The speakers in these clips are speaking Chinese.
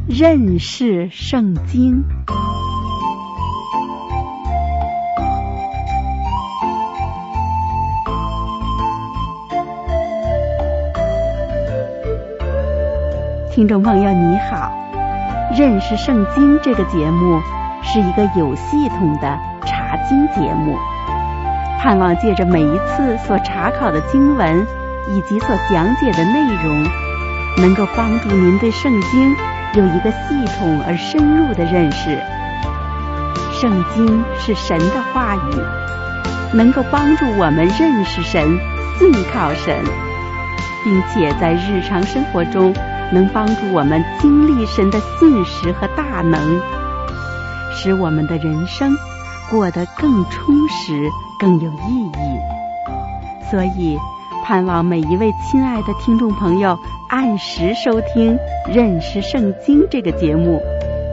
认识圣经。听众朋友你好，认识圣经这个节目是一个有系统的查经节目，盼望借着每一次所查考的经文以及所讲解的内容，能够帮助您对圣经有一个系统而深入的认识。圣经是神的话语，能够帮助我们认识神、信靠神，并且在日常生活中能帮助我们经历神的信实和大能，使我们的人生过得更充实、更有意义。所以盼望每一位亲爱的听众朋友按时收听《认识圣经》这个节目。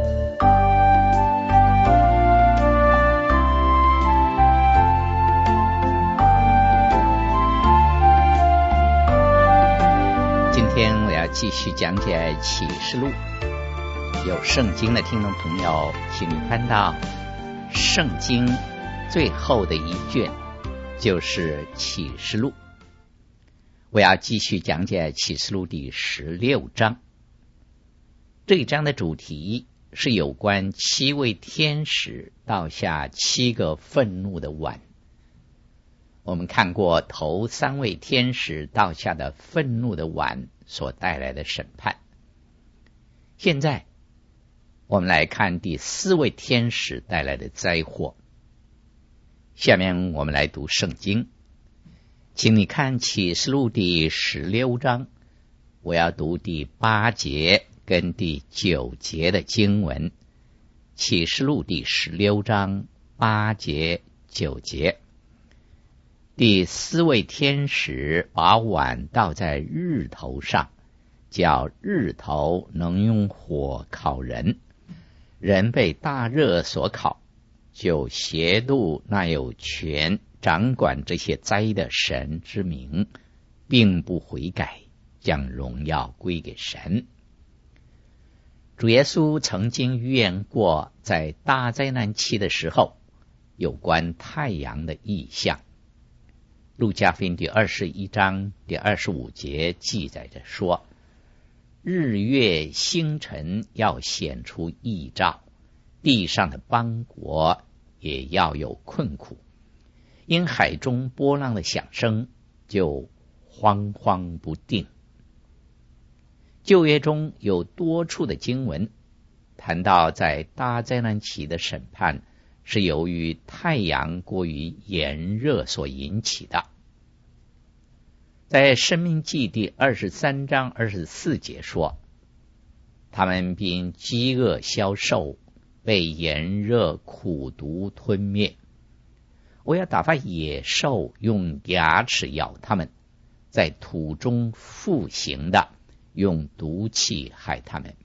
今天我要继续讲解启示录。有圣经的听众朋友，请你翻到圣经最后的一卷，就是启示录。我要继续讲解启示录第16章。这一章的主题是有关7位天使倒下7个愤怒的碗。我们看过头3位天使倒下的愤怒的碗所带来的审判。现在我们来看第4位天使带来的灾祸。下面我们来读圣经，请你看启示录第16章，我要读第8节跟第9节的经文。启示录第16章8节9节。第4位天使把碗倒在日头上，叫日头能用火烤人，人被大热所烤，就亵渎那有权掌管这些灾的神之名，并不悔改，将荣耀归给神。主耶稣曾经预言过，在大灾难期的时候，有关太阳的异象。路加福音第21章第25节记载着说，日月星辰要显出异兆，地上的邦国也要有困苦，因海中波浪的响声就惶惶不定。旧约中有多处的经文谈到，在大灾难期的审判是由于太阳过于炎热所引起的。在申命记第23章24节说，他们并饥饿消瘦，被炎热苦毒吞灭。我要打发野兽用牙齿咬他们，在土中复行的用毒气害他们。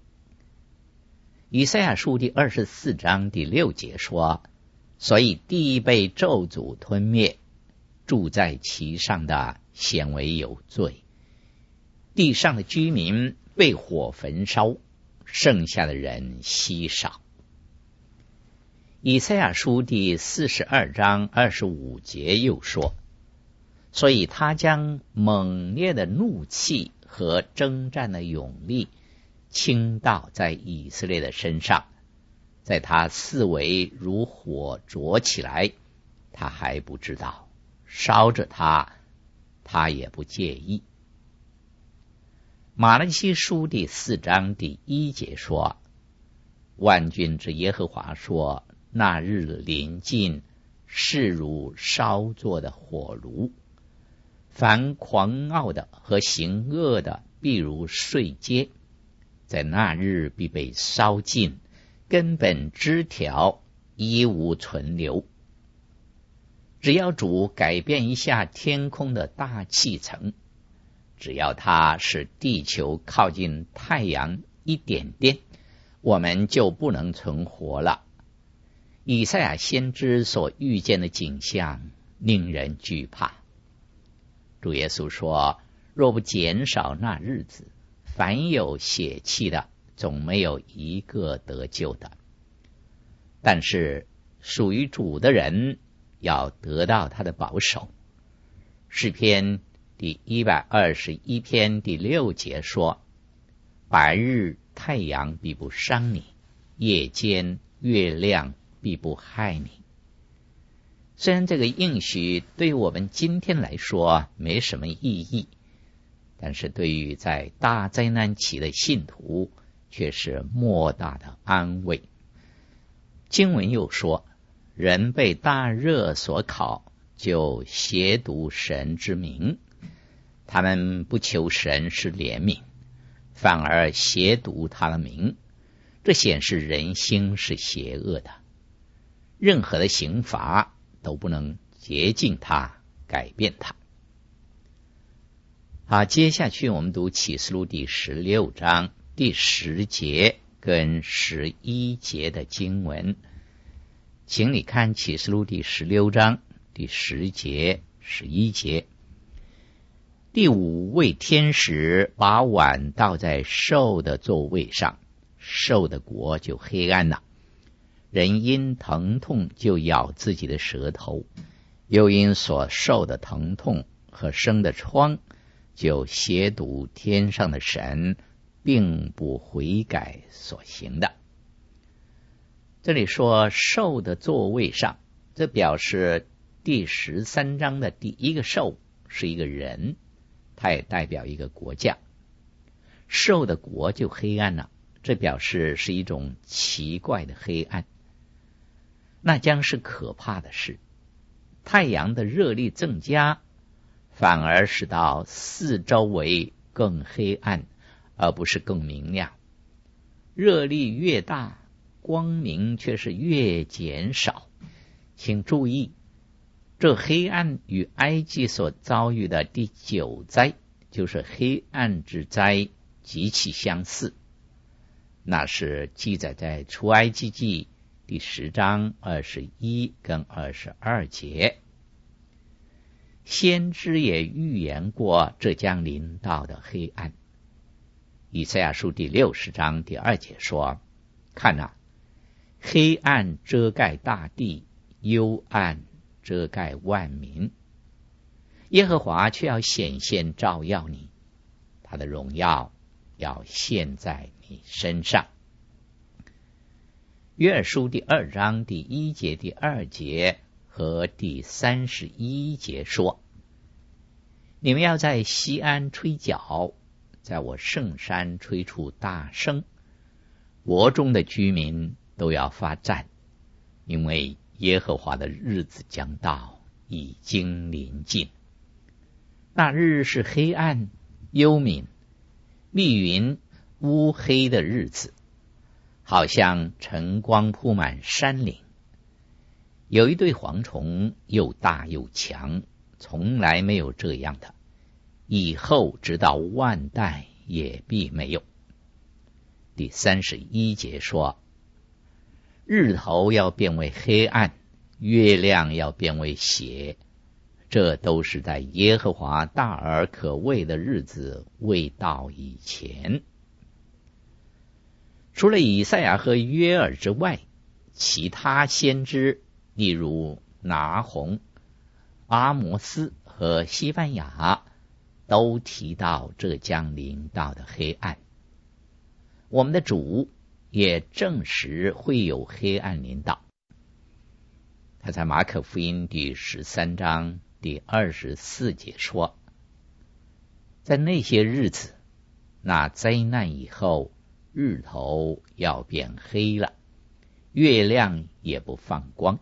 以赛亚书第24章第6节说，所以地被咒诅吞灭，住在其上的显为有罪，地上的居民被火焚烧，剩下的人稀少。以赛亚书第42章25节又说，所以他将猛烈的怒气和征战的勇力倾倒在以色列的身上，在他四围如火灼起来，他还不知道，烧着他，他也不介意。马拉基书第4章第1节说，万军之耶和华说，那日临近，是如烧作的火炉，凡狂傲的和行恶的必如碎秸，在那日必被烧尽，根本枝条一无存留。只要主改变一下天空的大气层，只要它使地球靠近太阳一点点，我们就不能存活了。以赛亚先知所遇见的景象令人惧怕。主耶稣说，若不减少那日子，凡有血气的总没有一个得救的。但是属于主的人要得到他的保守。诗篇第121篇第6节说，白日太阳必不伤你，夜间月亮必不害你。虽然这个应许对我们今天来说没什么意义，但是对于在大灾难期的信徒却是莫大的安慰。经文又说，人被大热所烤，就亵渎神之名，他们不求神是怜悯，反而亵渎他的名，这显示人心是邪恶的，任何的刑罚都不能洁净他，改变他。好，接下去我们读启示录第16章第10节跟11节的经文，请你看启示录第16章第10节、11节。第5位天使把碗倒在兽的座位上，兽的国就黑暗了，人因疼痛就咬自己的舌头，又因所受的疼痛和生的疮，就亵渎天上的神，并不悔改所行的。这里说兽的座位上，这表示第13章的第一个兽是一个人，他也代表一个国家。兽的国就黑暗了，这表示是一种奇怪的黑暗，那将是可怕的事。太阳的热力增加，反而使到四周围更黑暗，而不是更明亮。热力越大，光明却是越减少。请注意，这黑暗与埃及所遭遇的第9灾，就是黑暗之灾，极其相似。那是记载在出埃及记第10章21跟22节。先知也预言过这将临到的黑暗。以赛亚书第60章第2节说，看啊，黑暗遮盖大地，幽暗遮盖万民，耶和华却要显现照耀你，他的荣耀要现在你身上。约珥书第2章第1节、第2节和第31节说，你们要在西安吹角，在我圣山吹出大声，国中的居民都要发战，因为耶和华的日子将到，已经临近。那日是黑暗、幽冥、密云、乌黑的日子，好像晨光铺满山岭。有一对蝗虫，又大又强，从来没有这样的，以后直到万代也必没有。第31节说，日头要变为黑暗，月亮要变为血，这都是在耶和华大而可畏的日子未到以前。除了以赛亚和约珥之外，其他先知例如拿鸿、阿摩斯和西番雅都提到这将临到的黑暗。我们的主也证实会有黑暗临到。他在马可福音第13章第24节说，在那些日子，那灾难以后，日头要变黑了，月亮也不放光。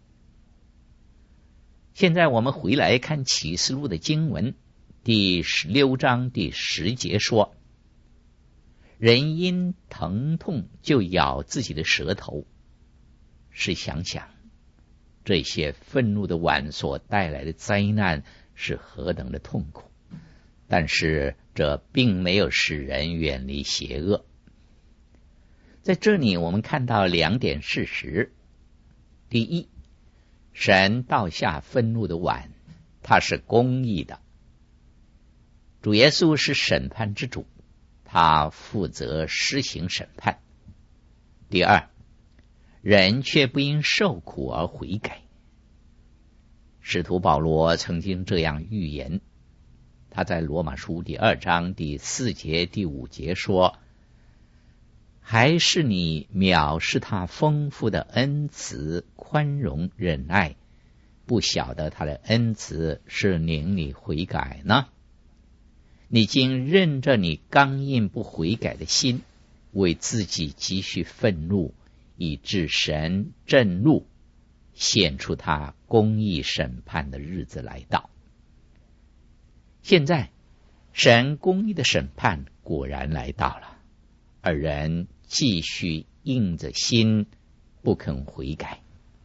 现在我们回来看启示录的经文，第16章第10节说，人因疼痛就咬自己的舌头。试想想，这些愤怒的碗所带来的灾难是何等的痛苦，但是这并没有使人远离邪恶。在这里我们看到2点事实。第一，神倒下愤怒的碗，他是公义的。主耶稣是审判之主， 他负责施行审判。第二，人却不因受苦而悔改。使徒保罗曾经这样预言，他在罗马书第2章第4节、第5节说：还是你藐视他丰富的恩慈、宽容、忍耐，不晓得他的恩慈是领你悔改呢？你竟任着你刚硬不悔改的心，为自己积蓄愤怒，以致神震怒，显出他公义审判的日子来到。现在神公义的审判果然来到了，而人继续硬着心不肯悔改。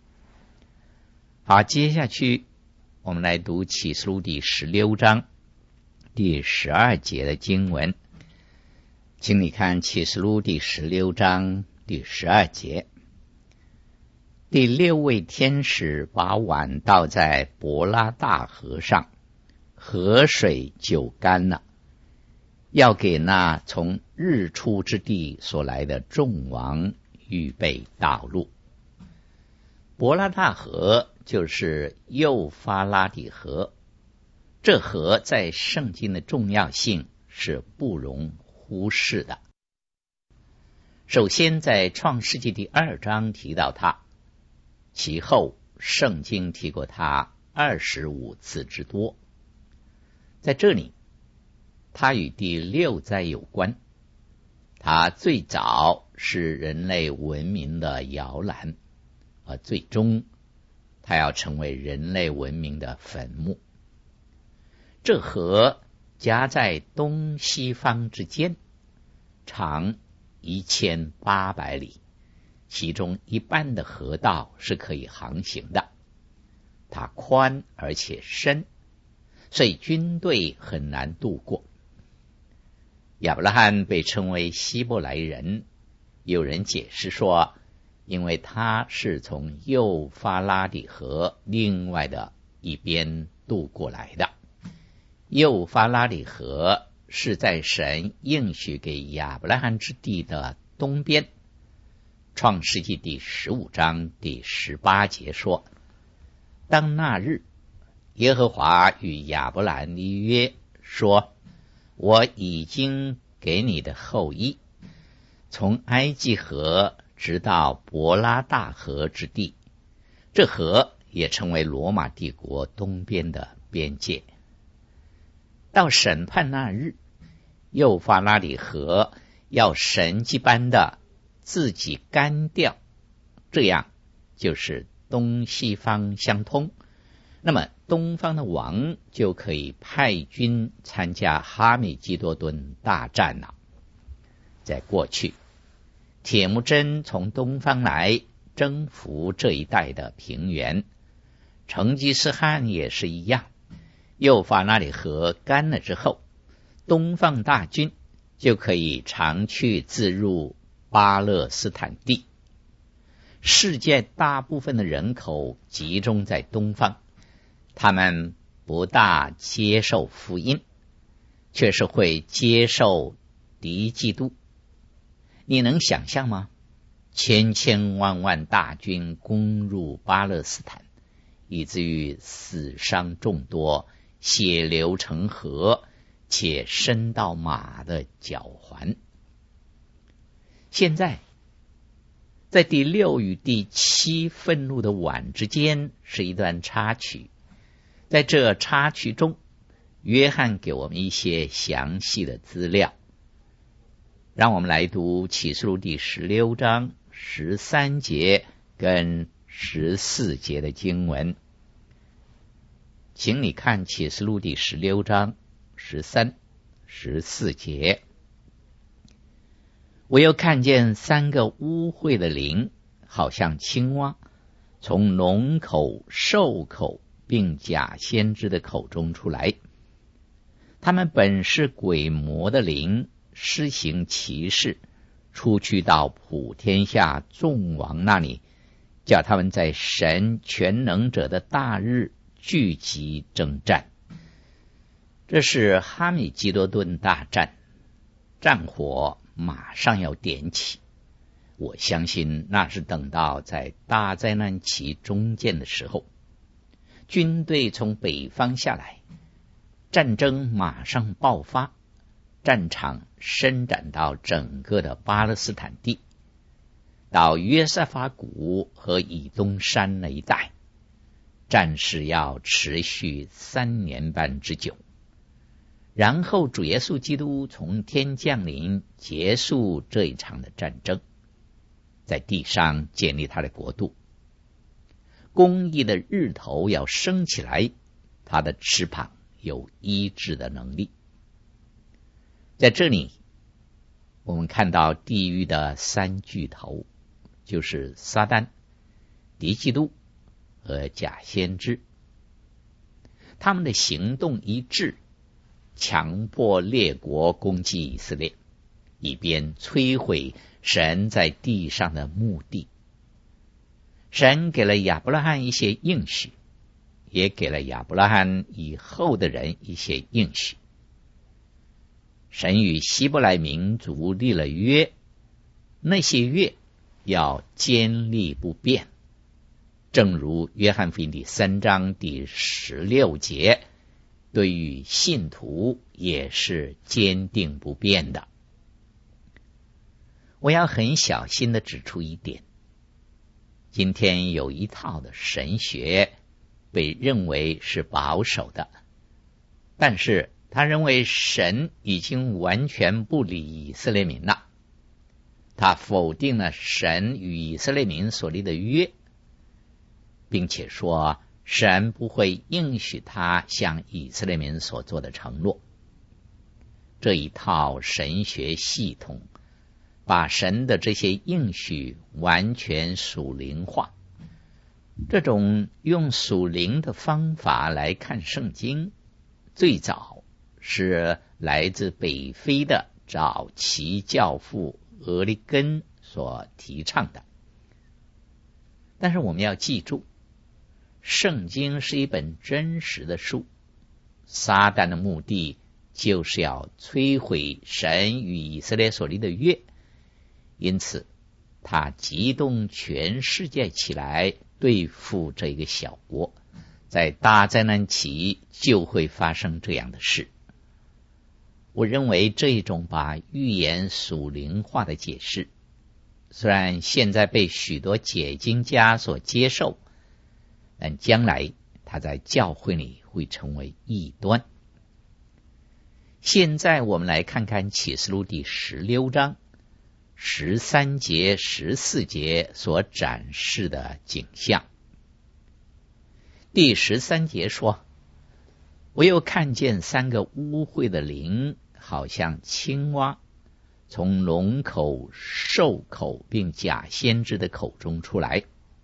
好，接下去我们来读启示录第16章第12节的经文。请你看启示录第16章第12节。第6位天使把碗倒在伯拉大河上，河水就干了，要给那从日出之地所来的众王预备道路。伯拉大河就是幼发拉底河，这河在圣经的重要性是不容忽视的。首先在创世纪第2章提到它，其后圣经提过它25次之多。在这里它与第6灾有关，它最早是人类文明的摇篮，而最终它要成为人类文明的坟墓。这河夹在东西方之间，长1800里，其中一半的河道是可以航行的。它宽而且深，所以军队很难渡过。亚伯拉罕被称为希伯来人，有人解释说，因为他是从幼发拉底河另外的一边渡过来的。幼发拉底河是在神应许给亚伯拉罕之地的东边。创世纪第15章第18节说，当那日，耶和华与亚伯兰立约，说，我已经给你的后裔，从埃及河直到伯拉大河之地，这河也成为罗马帝国东边的边界。到审判那日，幼发拉底河要神迹般的自己干掉，这样就是东西方相通，那么东方的王就可以派军参加哈米基多顿大战了。在过去，铁木真从东方来征服这一带的平原，成吉思汗也是一样。幼发拉底河干了之后，东方大军就可以常去自入巴勒斯坦地。世界大部分的人口集中在东方，他们不大接受福音，却是会接受敌基督。你能想象吗？千千万万大军攻入巴勒斯坦，以至于死伤众多，血流成河，且伸到马的脚环。现在在第6与第7愤怒的碗之间是一段插曲，在这插曲中，约翰给我们一些详细的资料。让我们来读启示录第16章13节跟14节的经文。请你看启示录第16章13、14节。我又看见3个污秽的灵，好像青蛙，从龙口、兽口并假先知的口中出来。他们本是鬼魔的灵，施行奇事，出去到普天下众王那里，叫他们在神全能者的大日聚集征战。这是哈米基多顿大战， 战火马上要点起。我相信那是等到在大灾难期中间的时候，军队从北方下来，战争马上爆发，战场伸展到整个的巴勒斯坦地，到约瑟法谷和以东山那一带，战事要持续3年半之久。然后主耶稣基督从天降临，结束这一场的战争，在地上建立他的国度。公义的日头要升起来，他的翅膀有医治的能力。在这里我们看到地狱的3巨头，就是撒旦、敌基督和假先知。他们的行动一致，强迫列国攻击以色列，以便摧毁神在地上的目的。神给了亚伯拉罕一些应许，也给了亚伯拉罕以后的人一些应许。神与希伯来民族立了约，那些约要坚立不变，正如约翰福音第3章第16节，对于信徒也是坚定不变的。我要很小心地指出一点，今天有一套的神学被认为是保守的，但是他认为神已经完全不理以色列民了，他否定了神与以色列民所立的约，并且说神不会应许他向以色列民所做的承诺。这一套神学系统把神的这些应许完全属灵化。这种用属灵的方法来看圣经，最早是来自北非的早期教父俄利根所提倡的。但是我们要记住，圣经是一本真实的书，撒旦的目的就是要摧毁神与以色列所立的约，因此他激动全世界起来对付这个小国，在大灾难期就会发生这样的事。我认为这一种把预言属灵化的解释，虽然现在被许多解经家所接受，但将来它在教会里会成为异端。现在我们来看看启示录第16章13节、14节所展示的景象。第13节说，我又看见3个污秽的灵，好像青蛙，从龙口、兽口并假先知的口中出来。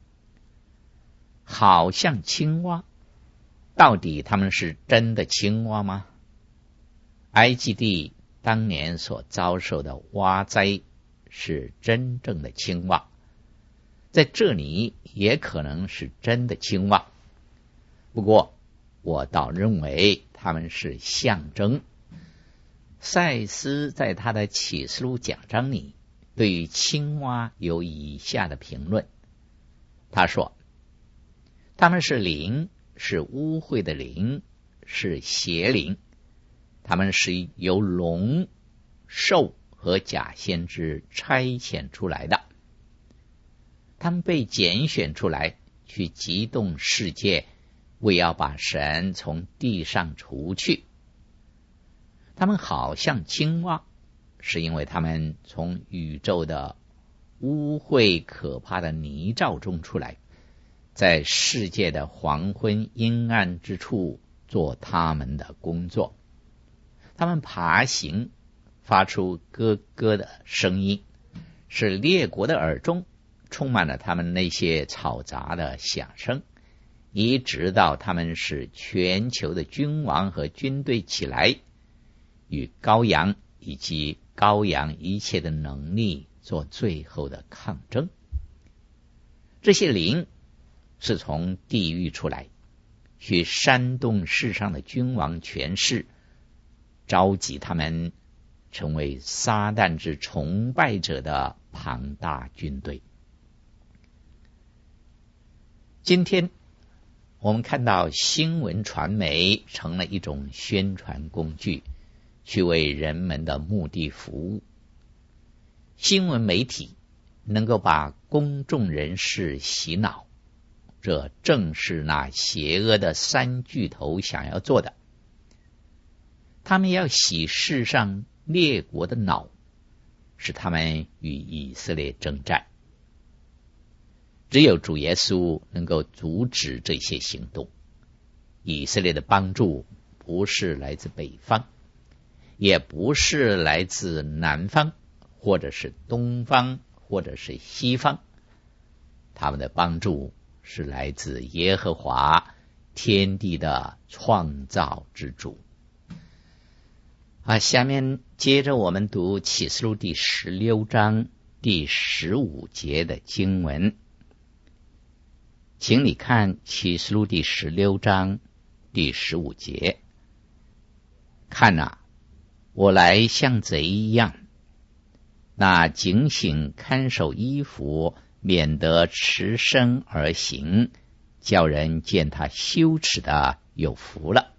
好像青蛙，到底他们是真的青蛙吗？埃及地当年所遭受的蛙灾是真正的青蛙，在这里也可能是真的青蛙，不过我倒认为他们是象征。赛斯在他的启示录讲章里对于青蛙有以下的评论，他说他们是灵，是污秽的灵，是邪灵，他们是由龙、兽和假先知差遣出来的，他们被拣选出来去激动世界，为要把神从地上除去。他们好像青蛙，是因为他们从宇宙的污秽可怕的泥沼中出来，在世界的黄昏阴暗之处做他们的工作。他们爬行，发出咯咯的声音，使列国的耳中充满了他们那些嘈杂的响声，一直到他们使全球的君王和军队起来，与羔羊以及羔羊一切的能力做最后的抗争。这些灵是从地狱出来，去煽动世上的君王权势，召集他们成为撒旦之崇拜者的庞大军队。今天我们看到新闻传媒成了一种宣传工具，去为人们的目的服务。新闻媒体能够把公众人士洗脑，这正是那邪恶的三巨头想要做的。他们要洗世上列国的脑，使他们与以色列征战。只有主耶稣能够阻止这些行动。以色列的帮助不是来自北方，也不是来自南方，或者是东方，或者是西方。他们的帮助是来自耶和华，天地的创造之主。下面接着我们读启示录第16章第15节的经文。请你看启示录第16章第15节。看啊，我来像贼一样，那警醒看守衣服，免得迟身而行，叫人见他羞耻的有福了。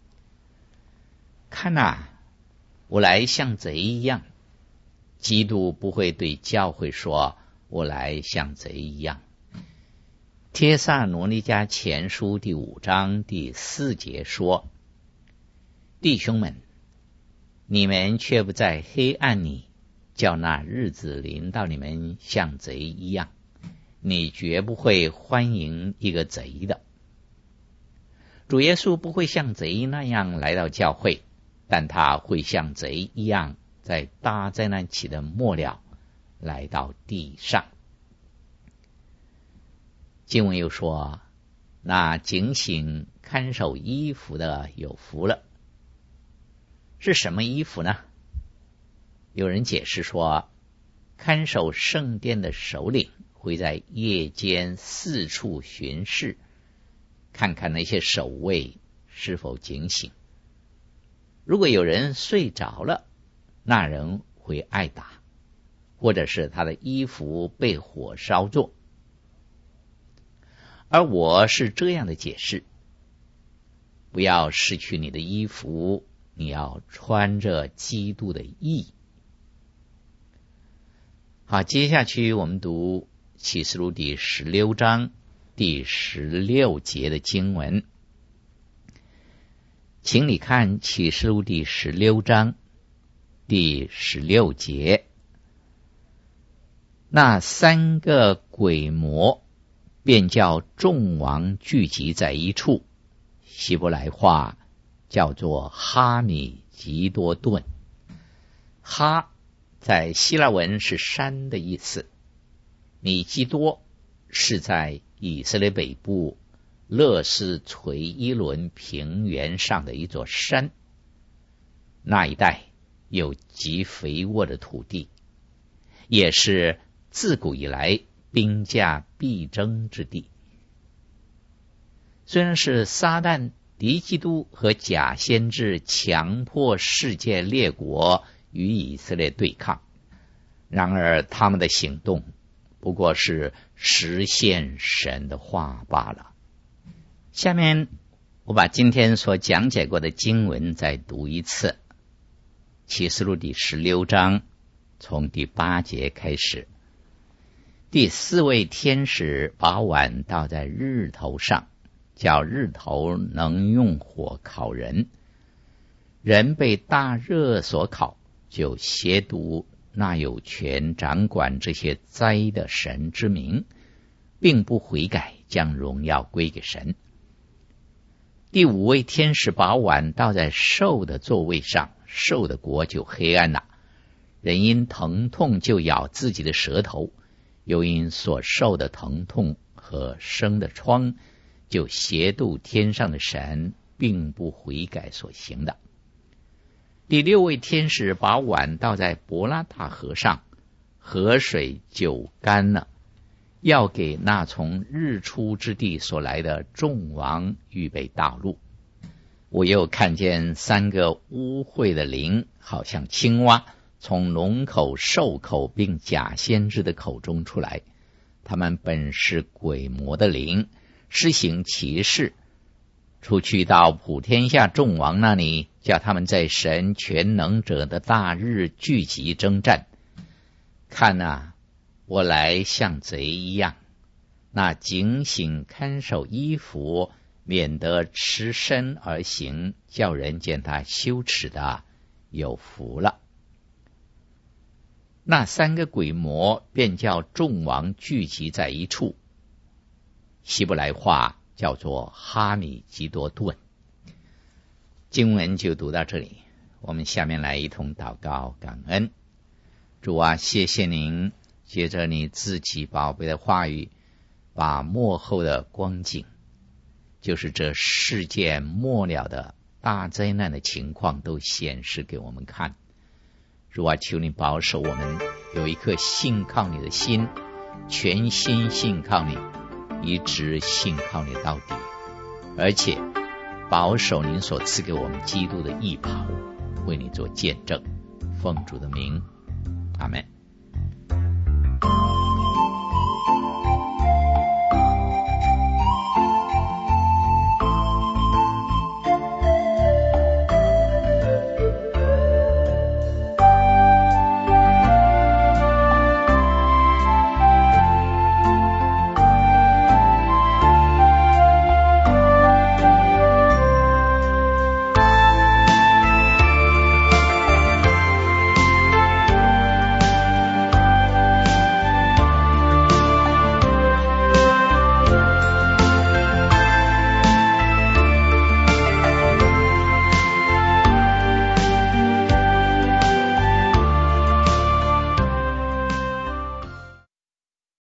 看啊，我来像贼一样。基督不会对教会说我来像贼一样。帖撒罗尼迦前书第5章第4节说，弟兄们，你们却不在黑暗里，叫那日子临到你们像贼一样，你绝不会欢迎一个贼的。主耶稣不会像贼那样来到教会，但他会像贼一样在大灾难期的末了来到地上。经文又说，那警醒看守衣服的有福了。是什么衣服呢？有人解释说，看守圣殿的首领会在夜间四处巡视，看看那些守卫是否警醒。如果有人睡着了，那人会挨打，或者是他的衣服被火烧着。而我是这样的解释，不要失去你的衣服，你要穿着基督的义。好，接下去我们读启示录第16章第16节的经文。请你看启示录第16章第16节。那3个鬼魔便叫众王聚集在一处，希伯来话叫做哈米吉多顿。哈在希腊文是山的意思，米基多是在以色列北部勒斯垂伊伦平原上的一座山，那一带有极肥沃的土地，也是自古以来兵家必争之地。虽然是撒旦、敌基督和假先知强迫世界列国与以色列对抗，然而他们的行动不过是实现神的话罢了。下面我把今天所讲解过的经文再读一次。启示录第16章从第8节开始。第4位天使把碗倒在日头上，叫日头能用火烤人。人被大热所烤，就亵渎那有权掌管这些灾的神之名，并不悔改，将荣耀归给神。第5位天使把碗倒在兽的座位上，兽的国就黑暗了。人因疼痛就咬自己的舌头，又因所受的疼痛和生的疮，就亵渎天上的神，并不悔改所行的。第6位天使把碗倒在伯拉大河上，河水就干了，要给那从日出之地所来的众王预备道路。 我又看见3个污秽的灵，好像青蛙，从龙口、兽口并假先知的口中出来。他们本是鬼魔的灵，施行奇事，出去到普天下众王那里，叫他们在神全能者的大日聚集征战。看啊，我来像贼一样，那警醒看守衣服，免得吃身而行，叫人见他羞耻的，有福了。那3个鬼魔便叫众王聚集在一处，希伯来话叫做哈米吉多顿。经文就读到这里，我们下面来一同祷告感恩。主啊，谢谢您借着你自己宝贝的话语，把末后的光景，就是这世界末了的大灾难的情况都显示给我们看。主啊，求你保守我们有一颗信靠你的心，全心信靠你，一直信靠你到底，而且保守您所赐给我们基督的义袍，为你做见证。奉主的名，阿们。